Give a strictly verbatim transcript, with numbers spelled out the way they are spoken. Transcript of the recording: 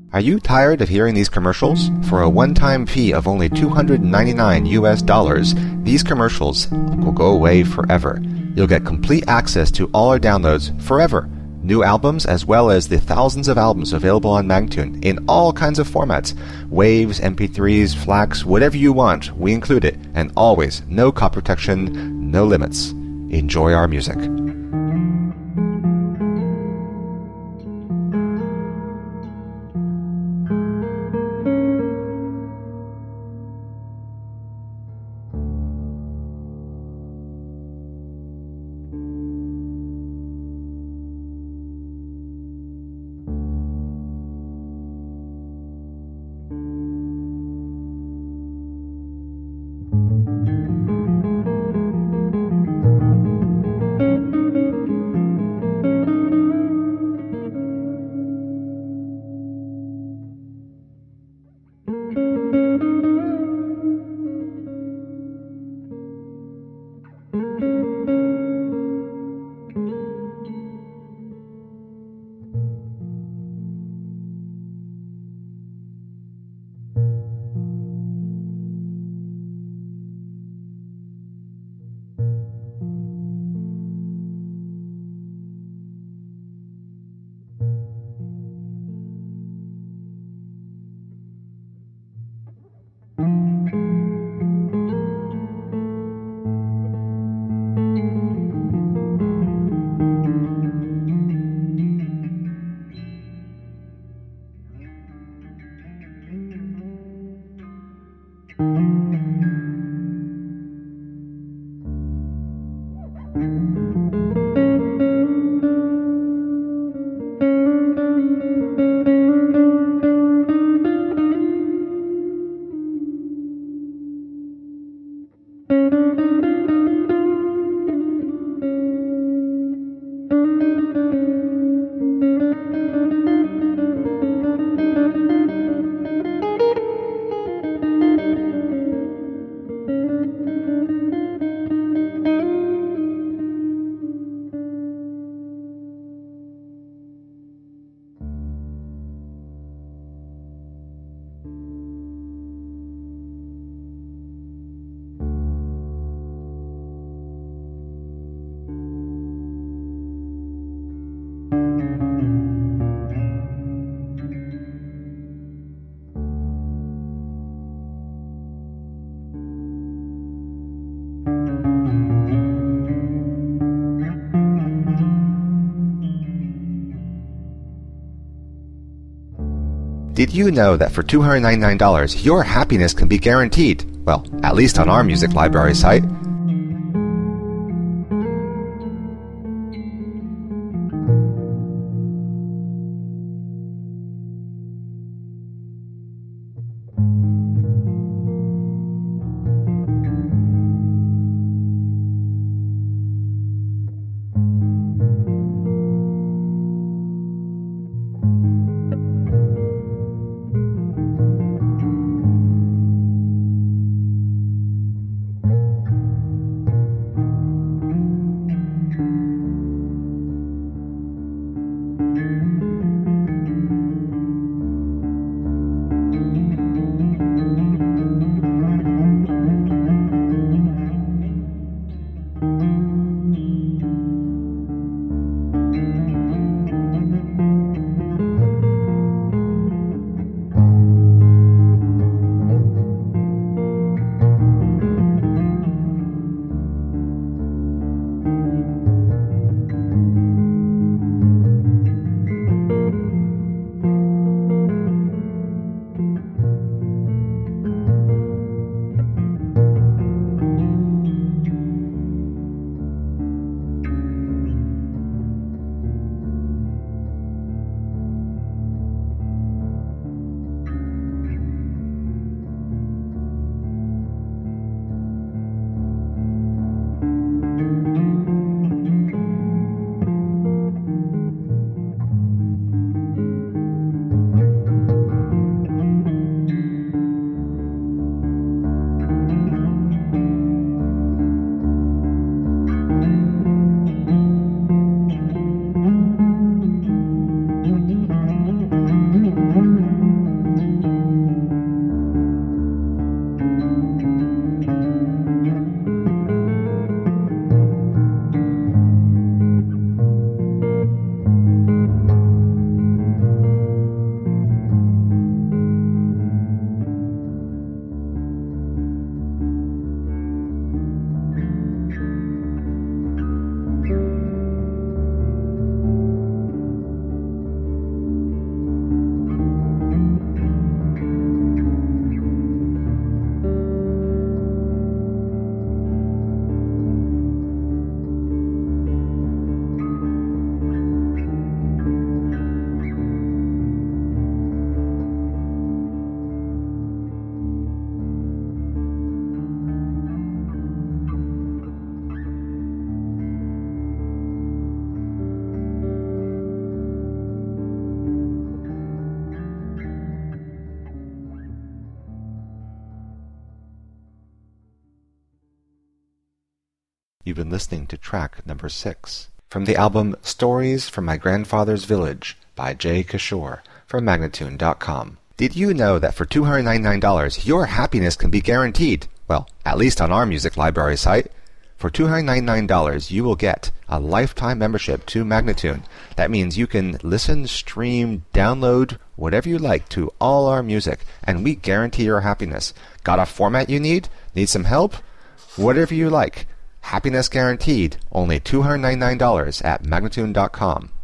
Are you tired of hearing these commercials? For a one-time fee of only two hundred ninety-nine U S dollars, these commercials will go away forever. You'll get complete access to all our downloads forever. New albums as well as the thousands of albums available on Magtune in all kinds of formats. Waves, M P threes, FLACs, whatever you want, we include it. And always, no copy protection, no limits. Enjoy our music. Did you know that for two hundred ninety-nine dollars, your happiness can be guaranteed? Well, at least on our music library site. You've been listening to track number six from the album Stories from My Grandfather's Village by Jay Kishore from Magnatune dot com. Did you know that for two hundred ninety-nine dollars your happiness can be guaranteed? Well, at least on our music library site. For two hundred ninety-nine dollars you will get a lifetime membership to Magnatune. That means you can listen, stream, download, whatever you like to all our music, and we guarantee your happiness. Got a format you need? Need some help? Whatever you like. Happiness guaranteed. Only two hundred ninety-nine dollars at Magnatune dot com.